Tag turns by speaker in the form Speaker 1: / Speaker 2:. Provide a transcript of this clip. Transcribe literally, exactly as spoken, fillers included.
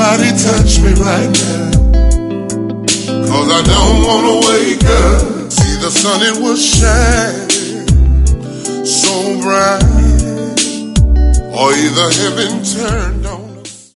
Speaker 1: Somebody touch me right now, 'cause I don't wanna wake up. See the sun, it was shining so bright, or either heaven turned on.